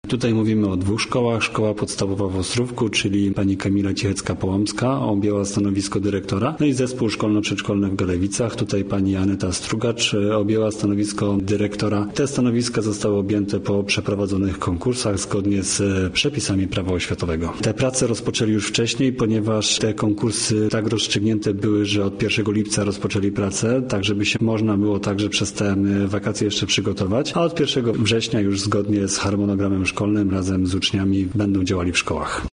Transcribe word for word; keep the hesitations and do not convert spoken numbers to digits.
Tutaj mówimy o dwóch szkołach. Szkoła podstawowa w Ostrówku, czyli pani Kamila Cichecka-Połomska objęła stanowisko dyrektora. No i zespół szkolno-przedszkolny w Galewicach. Tutaj pani Aneta Strugacz objęła stanowisko dyrektora. Te stanowiska zostały objęte po przeprowadzonych konkursach zgodnie z przepisami prawa oświatowego. Te prace rozpoczęli już wcześniej, ponieważ te konkursy tak rozstrzygnięte były, że od pierwszego lipca rozpoczęli pracę, tak żeby się można było także przez te wakacje jeszcze przygotować, a od pierwszego września już zgodnie z harmonogramem szkolnym razem z uczniami będą działali w szkołach.